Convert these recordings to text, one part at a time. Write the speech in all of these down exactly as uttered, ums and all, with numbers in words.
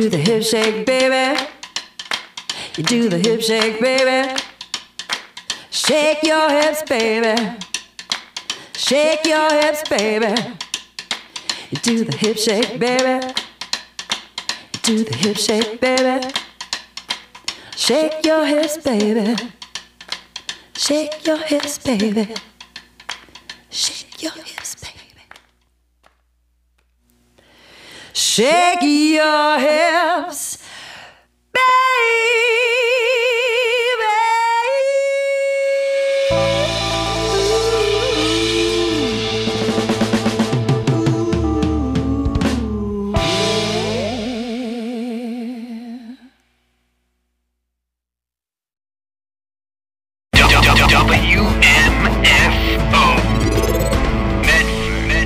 do the hip shake, baby. You do the hip shake, baby. Shake your hips, baby. Shake your hips, baby. You do the hip shake, baby. You do the hip shake, baby. Shake your hips, baby. Shake your hips, baby. Shake your hips, baby. Shake your hips, baby. W M F O Medford.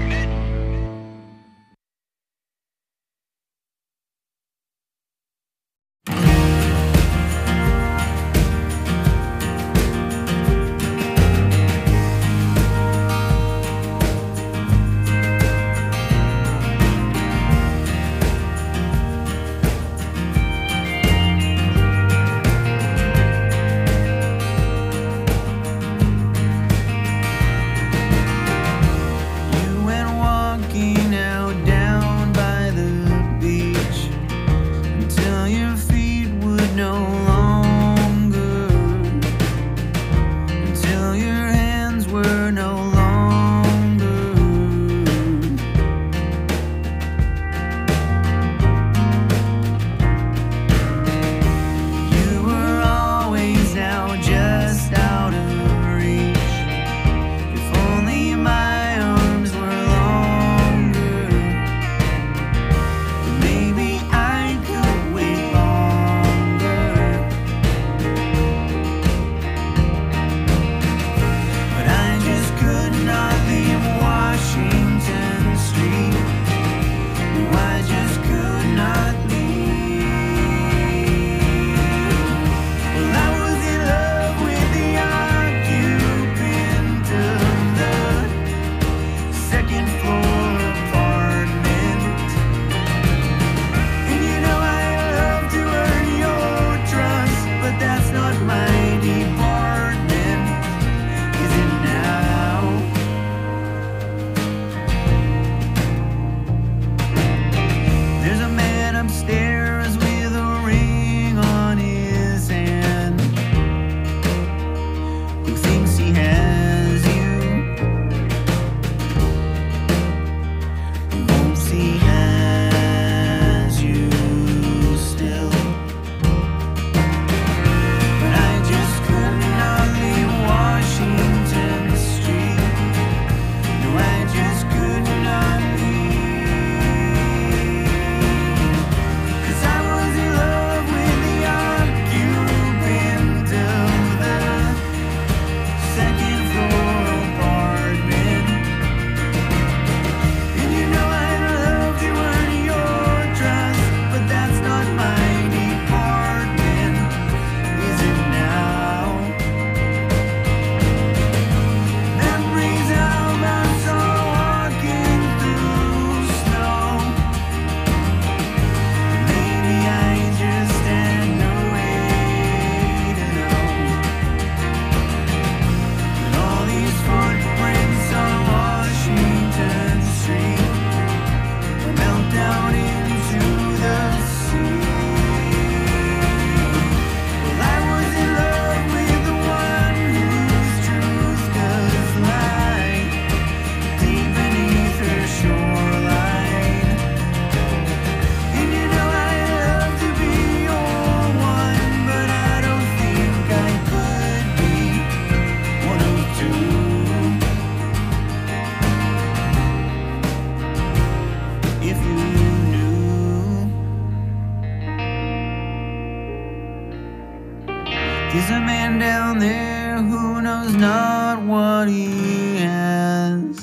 There's a man down there who knows not what he has,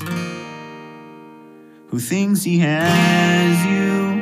who thinks he has you.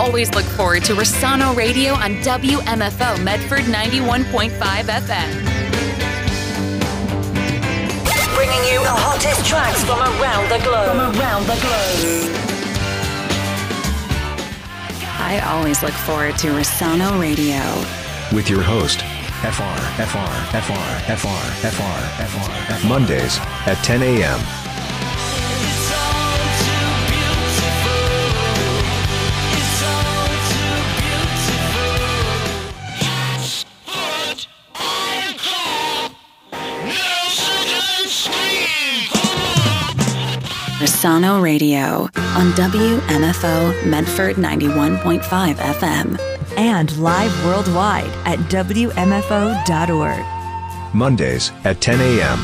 always look forward to Rossano Radio on W M F O Medford ninety-one point five F M. Bringing you the hottest tracks from around the globe. From around the globe. I always look forward to Rossano Radio. With your host, F R, F R, F R, F R, F R, F R, F R. Mondays at ten a.m. Rossano Radio on W M F O Medford ninety-one point five F M. And live worldwide at W M F O dot org. Mondays at ten a.m.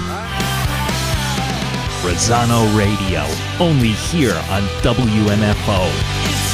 Rossano Radio, only here on W M F O.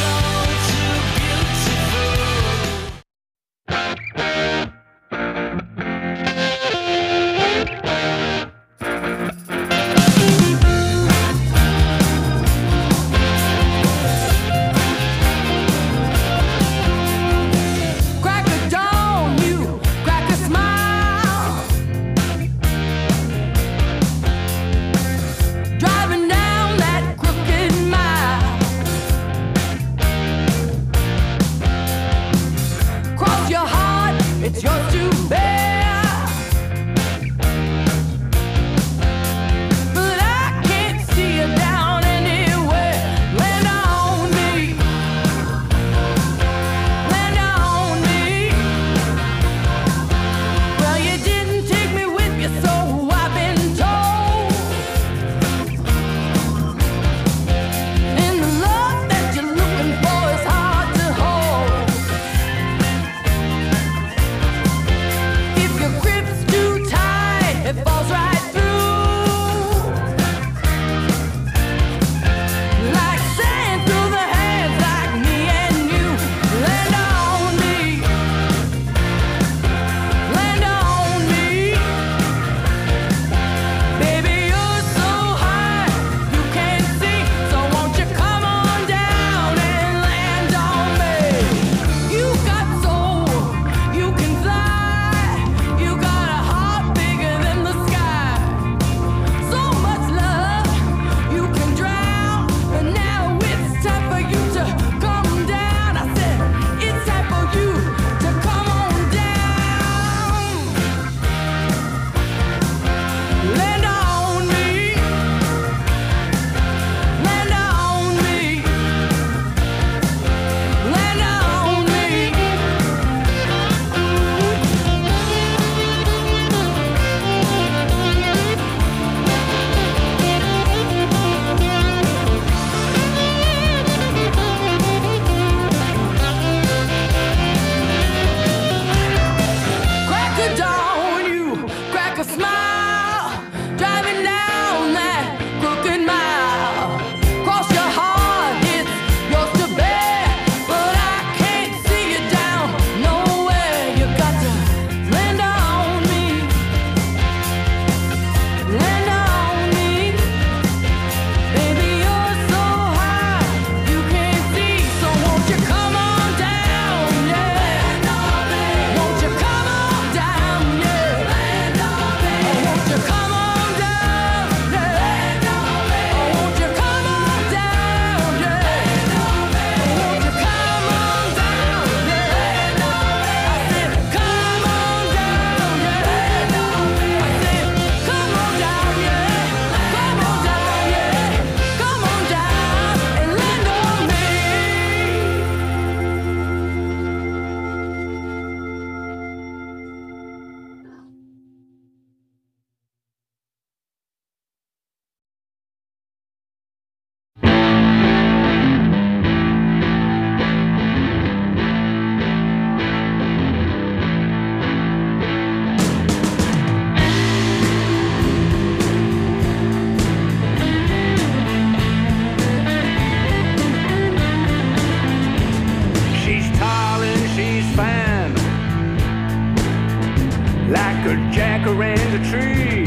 jacaranda tree.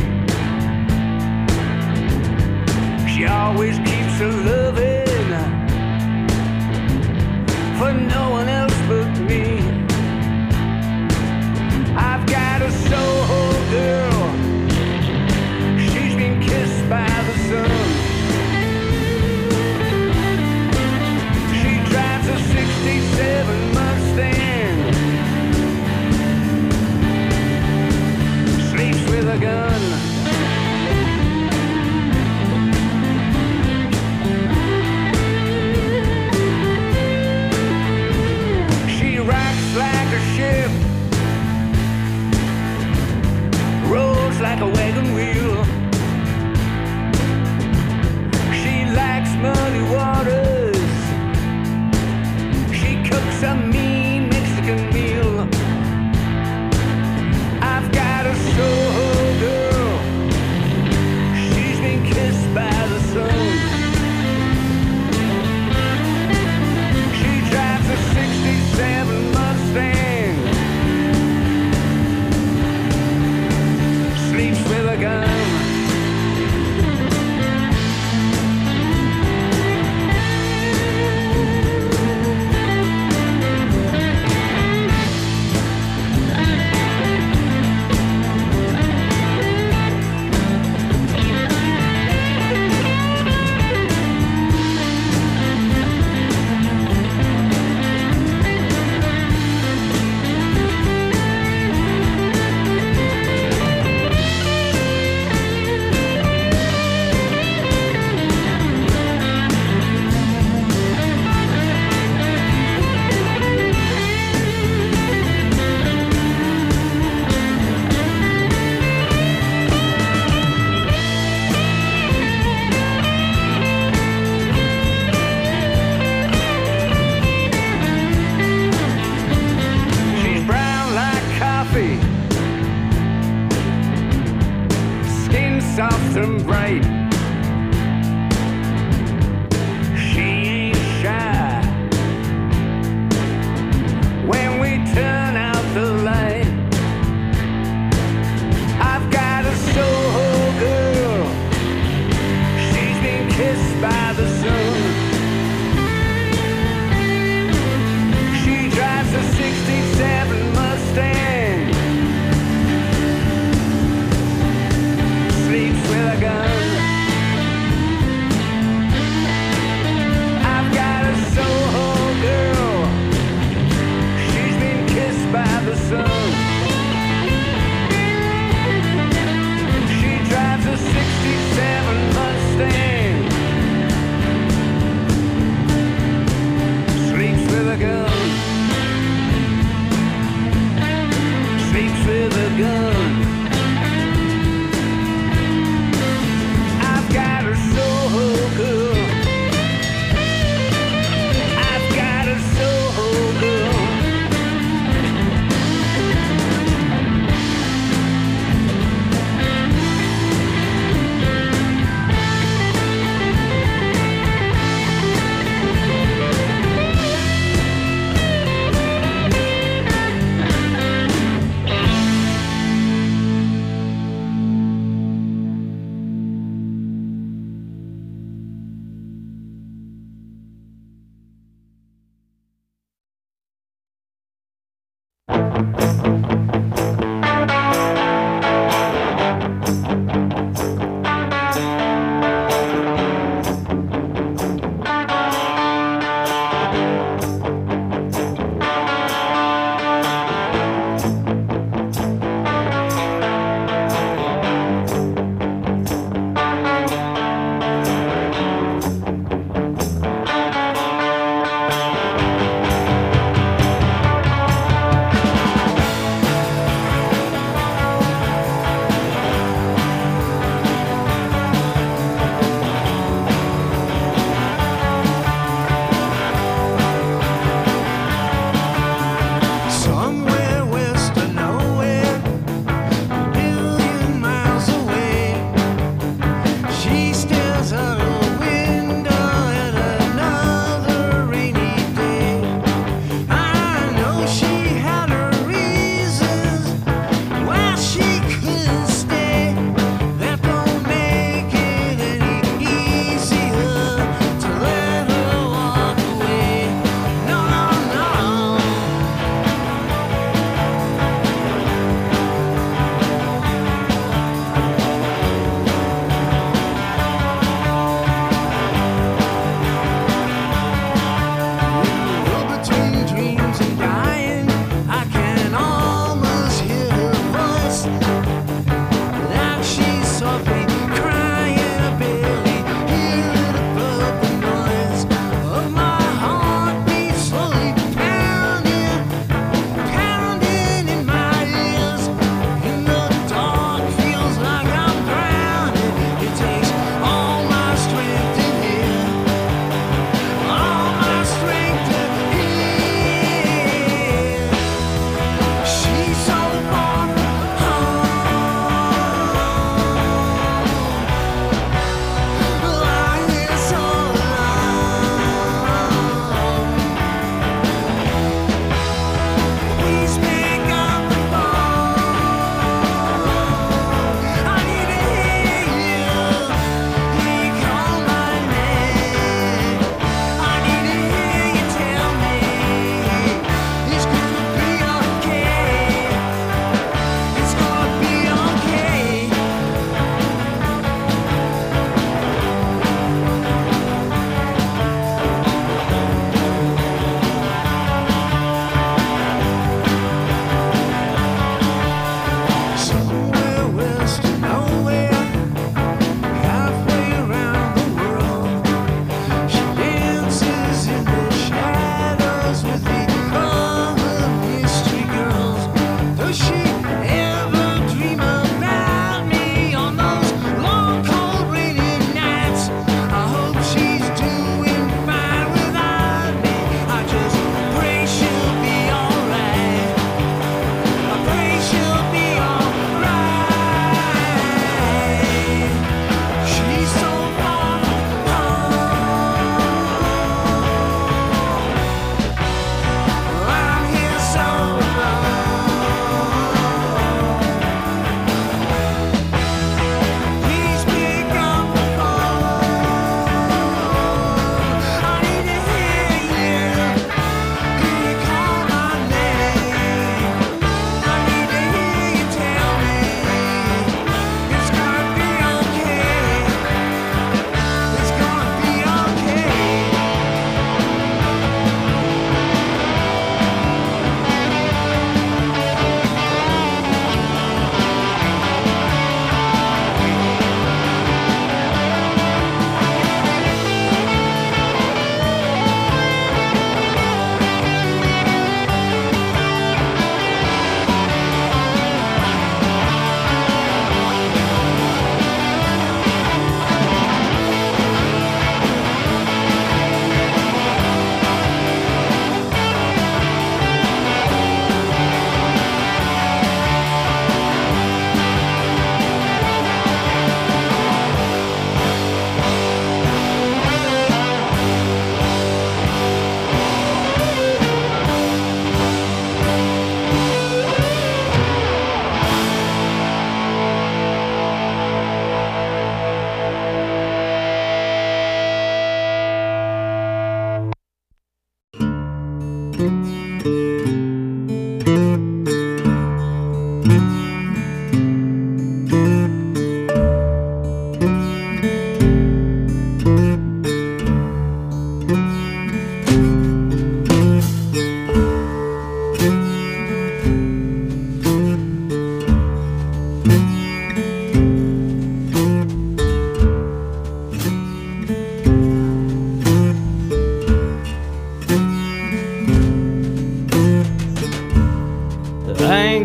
She always keeps her loving for no kissed by the sun. She drives a sixty-seven Mustang, sleeps with a gun. I've got a Soho girl, she's been kissed by the sun. She drives a sixty-seven Mustang,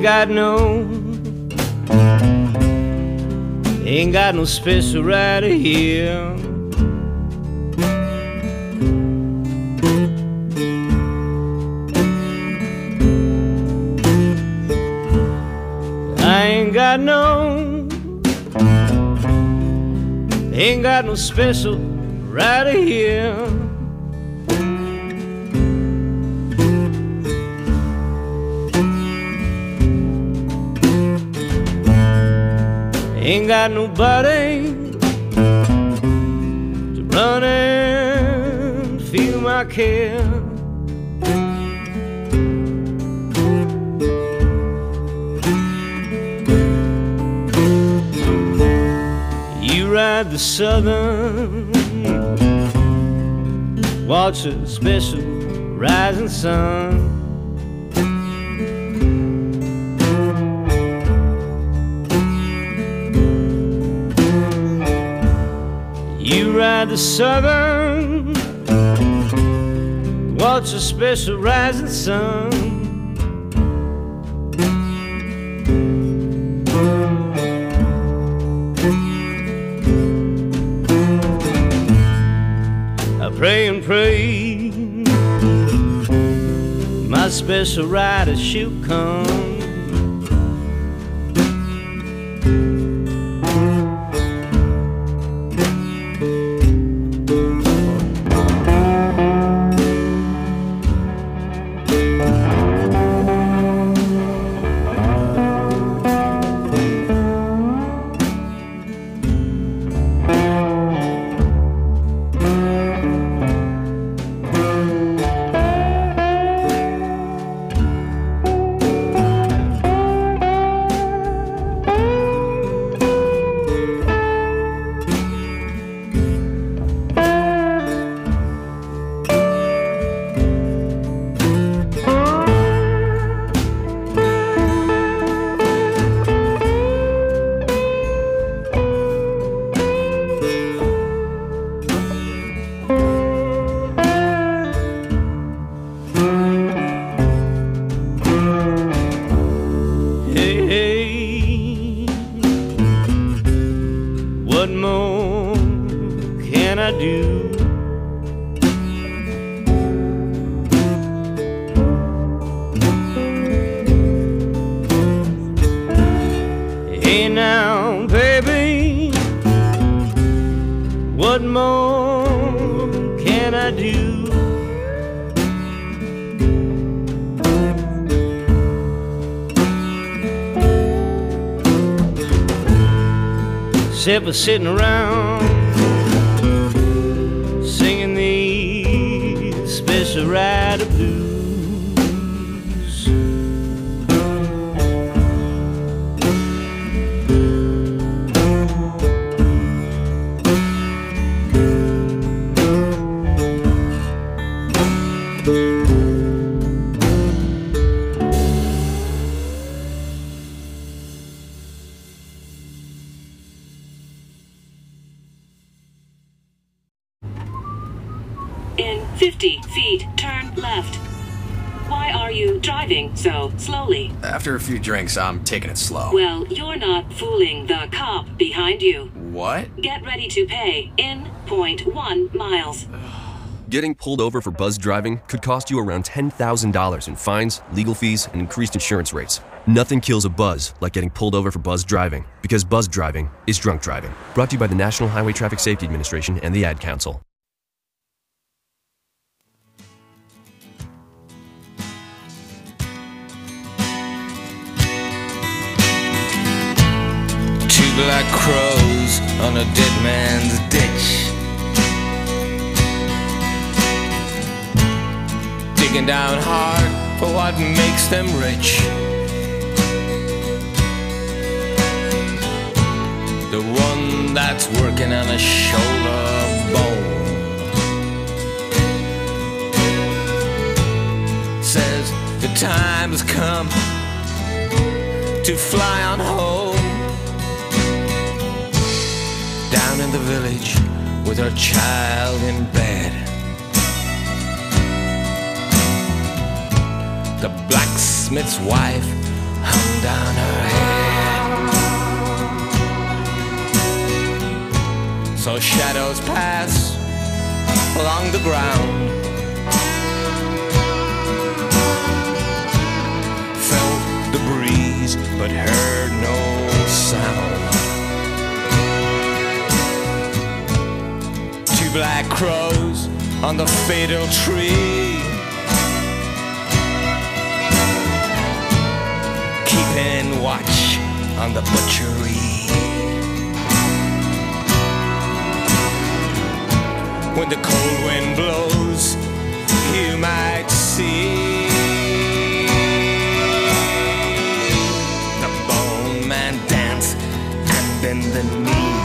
got no, ain't got no special rider here. I ain't got no, ain't got no special rider here. Ain't got nobody to run and feel my care. You ride the southern, watch a special rising sun. You ride the southern, watch a special rising sun. I pray and pray my special rider she'll come. Except for sitting around singing these special rider blues. fifty feet, turn left. Why are you driving so slowly? After a few drinks, I'm taking it slow. Well, you're not fooling the cop behind you. What? Get ready to pay in zero point one miles. Getting pulled over for buzz driving could cost you around ten thousand dollars in fines, legal fees, and increased insurance rates. Nothing kills a buzz like getting pulled over for buzz driving, because buzz driving is drunk driving. Brought to you by the National Highway Traffic Safety Administration and the Ad Council. Two black crows on a dead man's ditch, digging down hard for what makes them rich. The one that's working on a shoulder bone says the time has come to fly on home. Down in the village with her child in bed, the blacksmith's wife hung down her head. So shadows pass along the ground, felt the breeze but heard no sound. Two black crows on the fatal tree, keeping watch on the butchery. When the cold wind blows, you might see the bone man dance and bend the knee.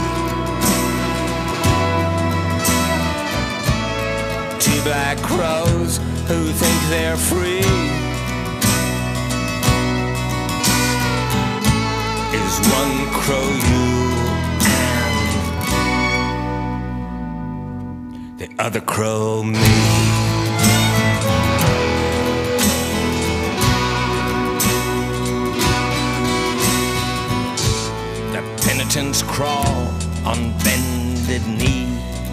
Two black crows who think they're free is one crow you and the other crow me. The penitents crawl on bended knee.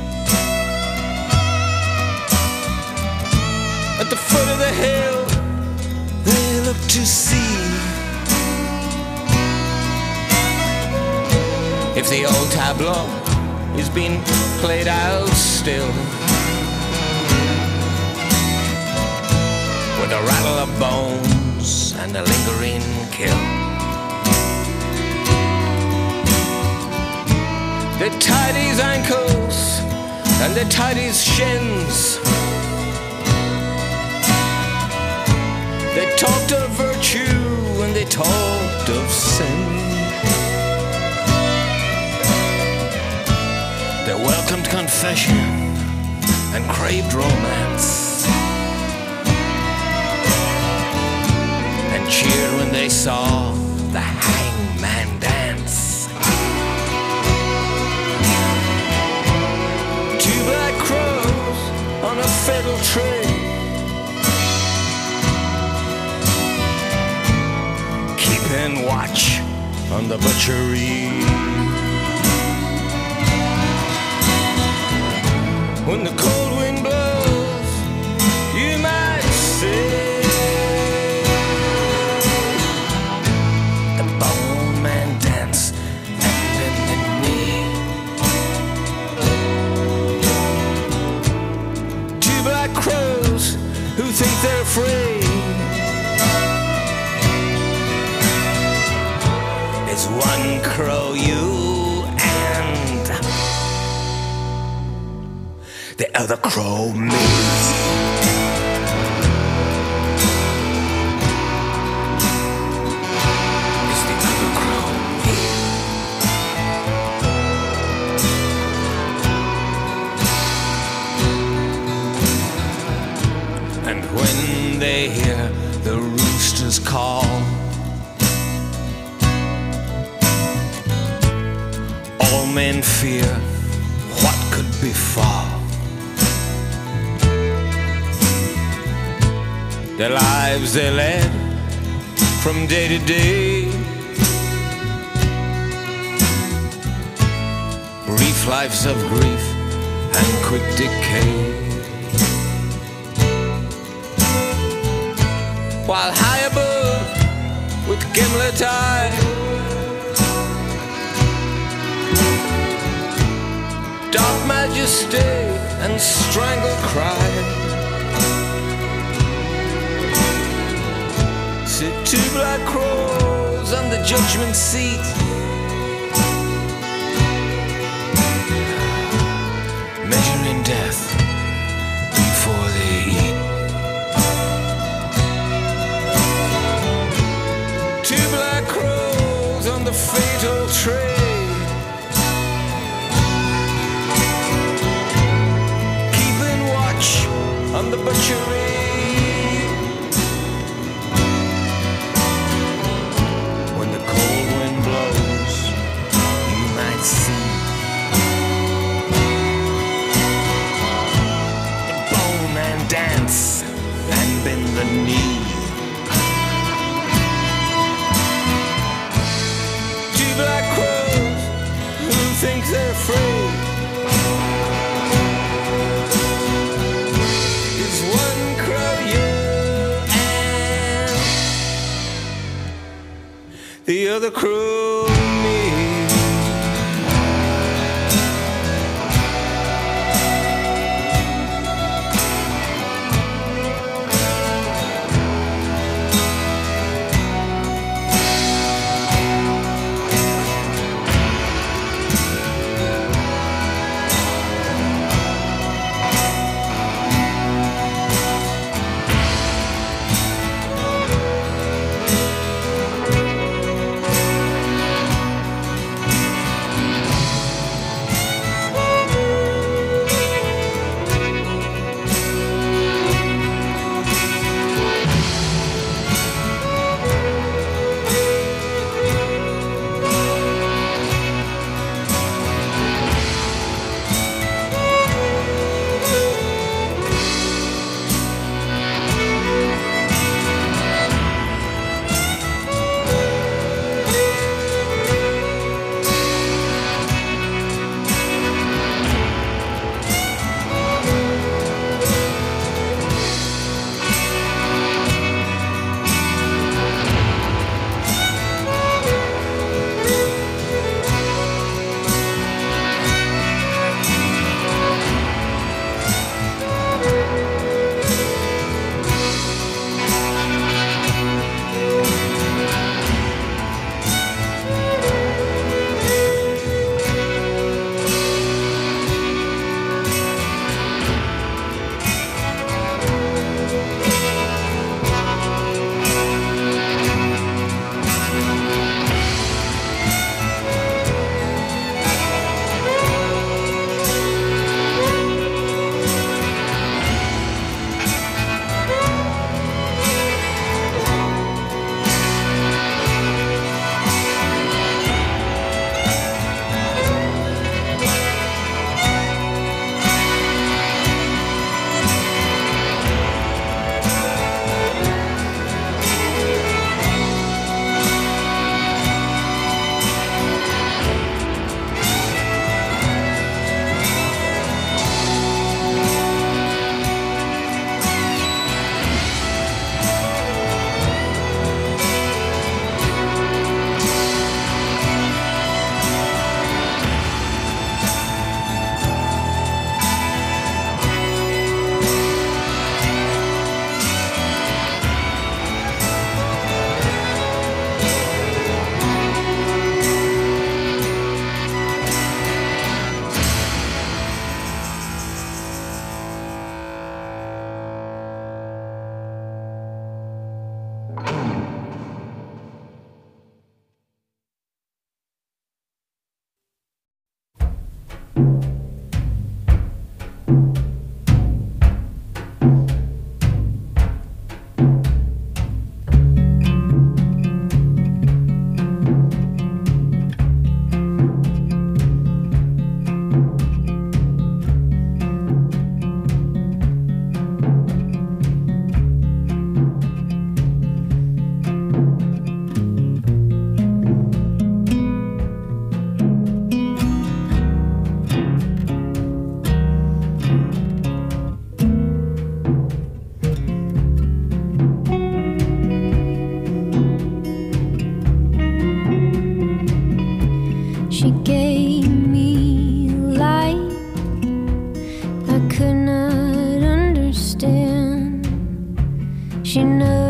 At the foot of the hill, they look to see if the old tableau is being played out still, with a rattle of bones and a lingering kill. They tied his ankles and they tied his shins. They talked of virtue and they talked of sin. They welcomed confession and craved romance, and cheered when they saw the hangman dance. Two black crows on a fatal tree, keeping watch on the butchery. When the cold wind blows, you might see the bone man dance and bend the knee. Two black crows who think they're free is one crow you and the other crow me. It's the other crow me. And when they hear the roosters call, all men fear what could befall. The lives they led from day to day, brief lives of grief and quick decay. While high above with gimlet eye, dark majesty and strangled cry, sit two black crows on the judgment seat, measuring death before they eat. Two black crows on the fatal tree, keeping watch on the butchery. Dance and bend the knee. they're free. It's one crow you and the other crow me. She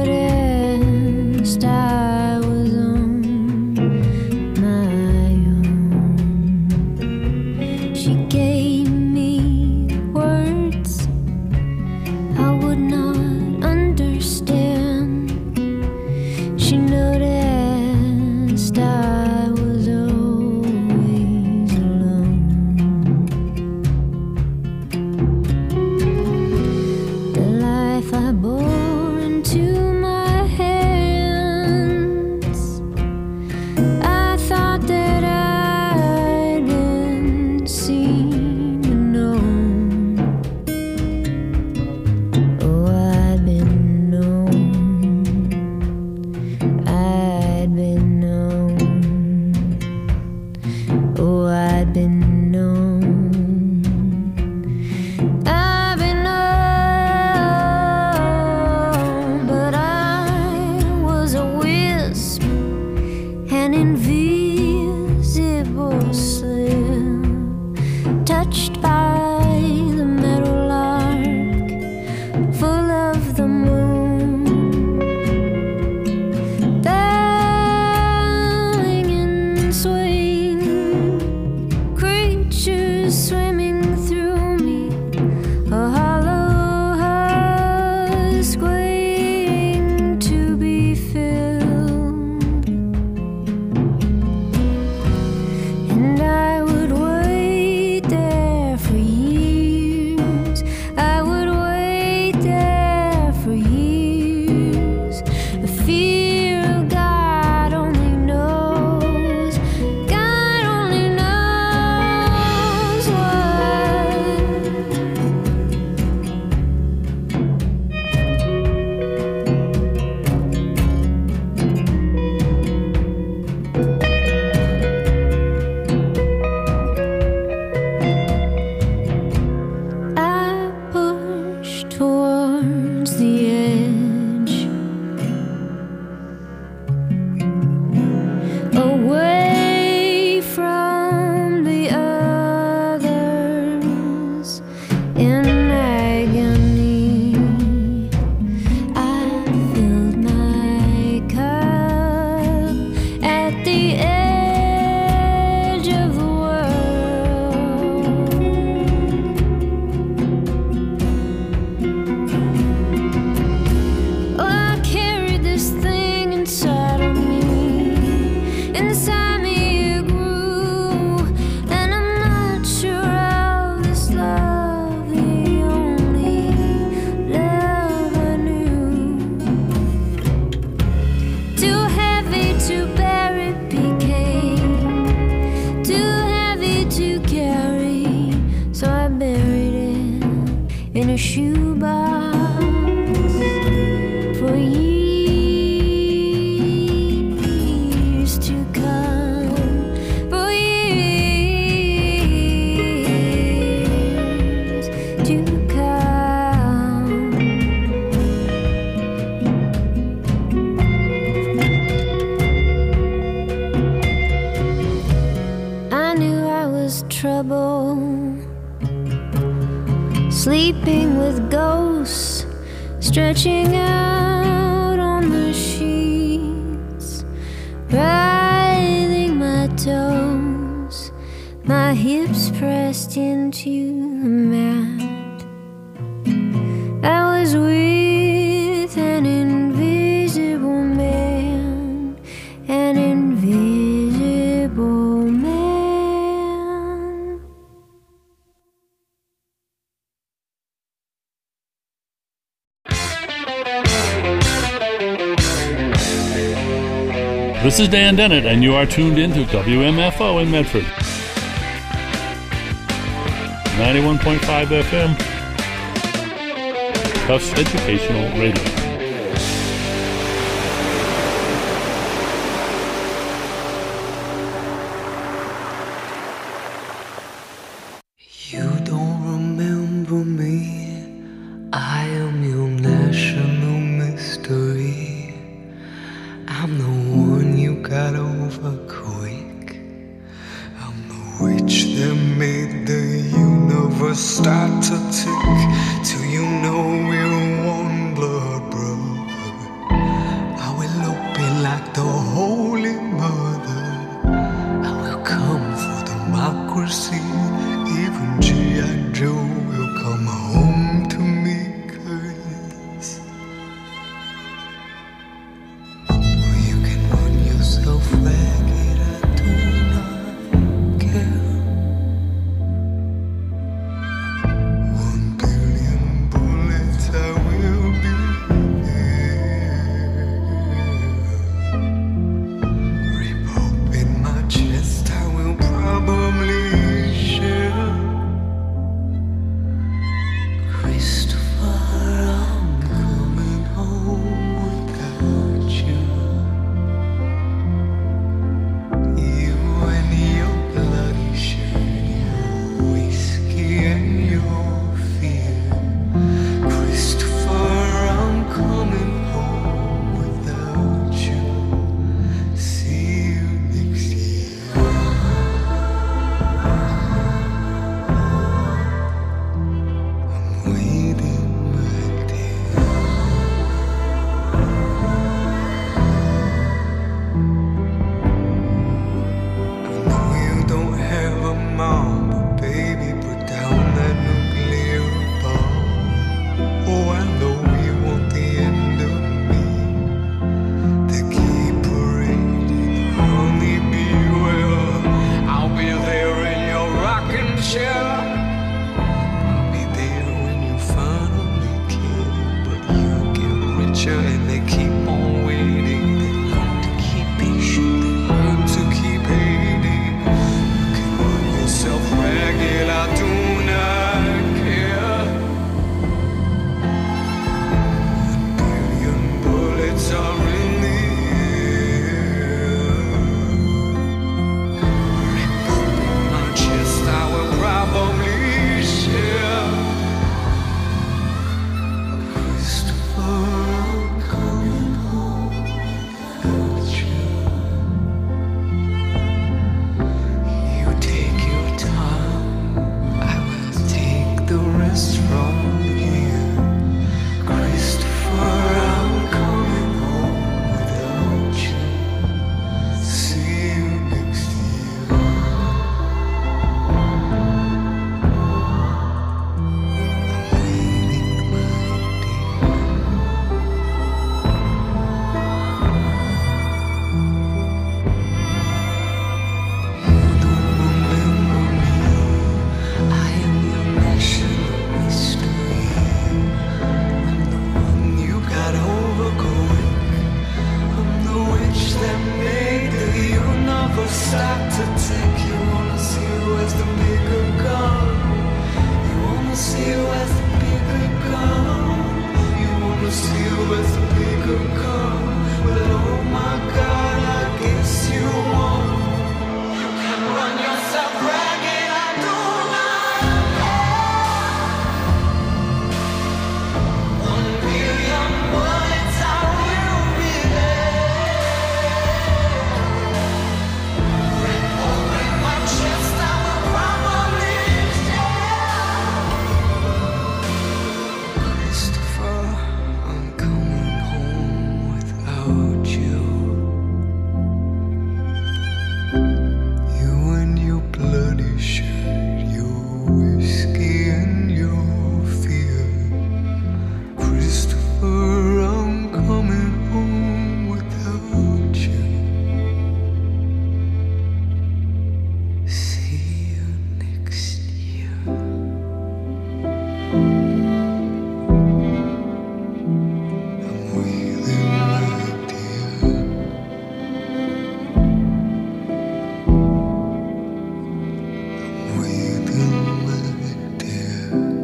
noticed I was on my own. She gave me words I would not understand. She noticed I was always alone. The life I bore into in agony. I filled my cup at the edge of the world. Oh, I carried this thing inside of me. Inside me it grew, and I'm not sure how this love, the only love I knew. Too heavy to bear it became, too heavy to carry, so I buried it in a shoebox for years to come, for years to come. I knew I was trouble, sleeping with ghosts, stretching out on the sheets, writhing my toes, my hips pressed into the mat. I was with an invisible man, an invisible man. This is Dan Dennett, and you are tuned into W M F O in Medford. ninety-one point five F M. Tufts Educational Radio. You don't remember me. I am your national mystery. I'm the one you got over quick. I'm the witch that made the universe start to tick. Till you know we're one blood brother. I will open like the Holy Mother. I will come for democracy. Even G I Joe will come home to me, 'cause well, you can run yourself ragged, I do not care. One billion bullets, I will be there. Rip open my chest, I will probably share. Christopher, I'm coming home without you. You and your bloody shirt, your whiskey and your fear. Christopher, I'm coming home without you. See you next year. I'm waiting, my dear. I know you don't have a mom, but baby, put down that nuclear bomb. Oh, I know you want the end of me. To keep parading, honey, beware. I'll be there in your rocking chair. I'll be there when you rest from here. Christopher, I'm coming home without you. See you next year. I'm waiting, my dear. You don't remember me. I am your national mystery. I'm the one you got over quick. I'm the witch that made the universe stop to tick. You wanna see who has the bigger gun? You wanna see who has the bigger gun? You wanna see who has the bigger gun? Well, oh my God, I guess you won't. You can run yourself ragged, I do not care. One billion bullets, I will be there. Red hole in my chest, I will probably share. Christopher, I'm coming home without you. You and your bloody shirt, your whiskey and your fear. Christopher, I'm coming home without you. See you next year. I'm waiting, my dear. I'm waiting, my dear.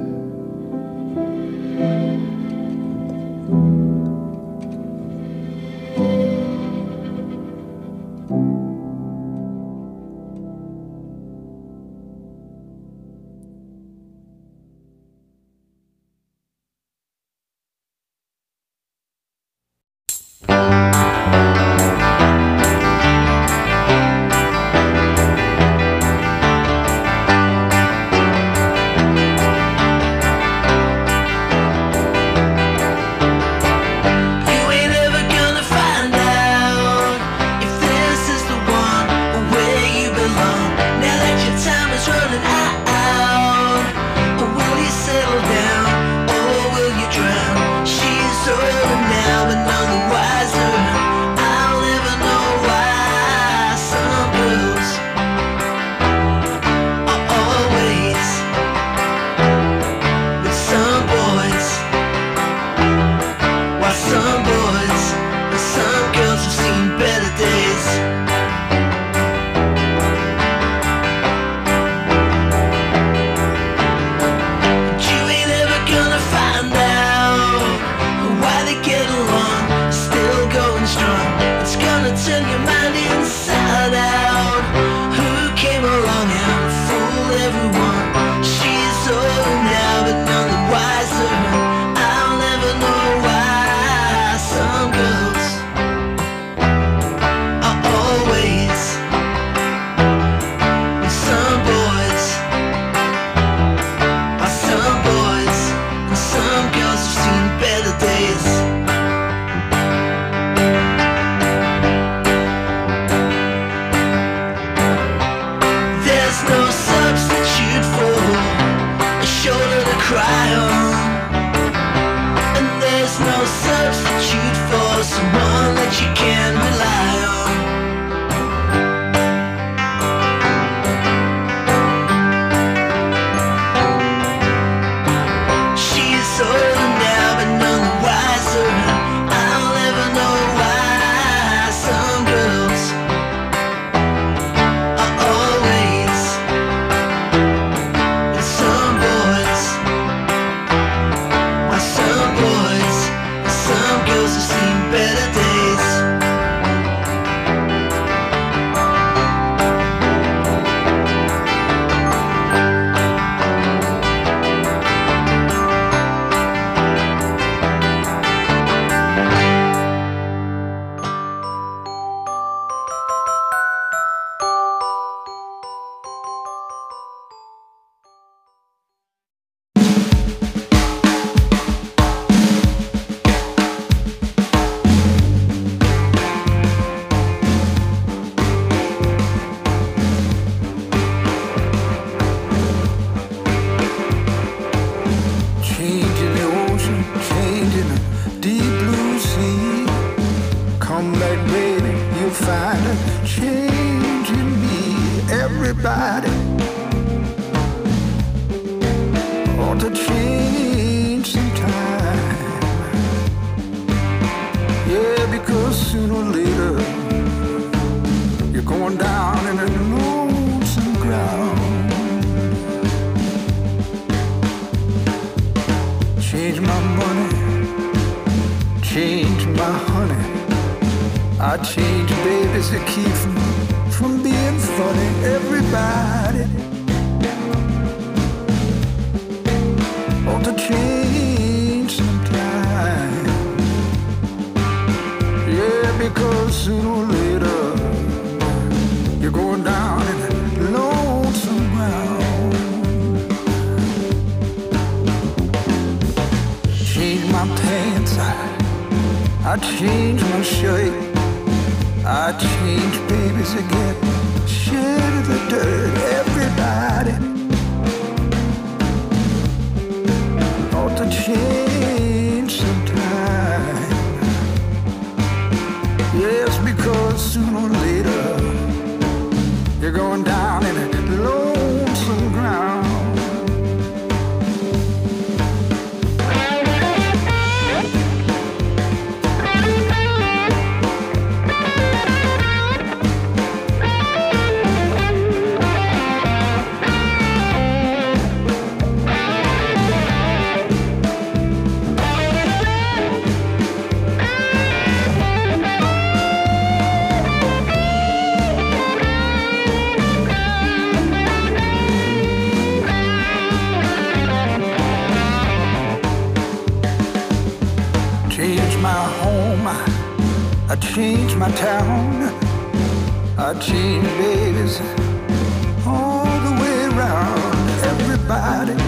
You ain't ever gonna find out if this is the one or where you belong. Now that your time is running out, or will you settle down, or will you drown? She's older now, but none the wiser. I'll never know why some girls are always with some boys. Why some boys and some girls have seen better days. But you ain't ever gonna find out why they get along, still going strong. It's gonna turn your mind inside out. Who came along and fooled everyone? She's old now, but none the wiser. I'll never know why some girls are always with some boys. Why some boys and some girls have seen better days. There's no substitute for a shoulder to cry on. And there's no substitute for someone that you can rely on. She's older now, but none the wiser. I'll never know why some girls are always with some boys. Why some boys and some girls have seen better days. changing me. Everybody ought to change sometime. Yeah, because sooner or later you're going down in a lonesome ground. Change my money, change my honey. I change babies that keep from, from being funny. Everybody ought to change sometime. Yeah, because sooner or later you're going down in a lonesome ground. Change my pants, I, I change my shirt. I change babies again, shed the dirt. Everybody ought to change sometime. Yes, because sooner or later you're going down in a lonesome ground. I change my town, I change babies all the way around. Everybody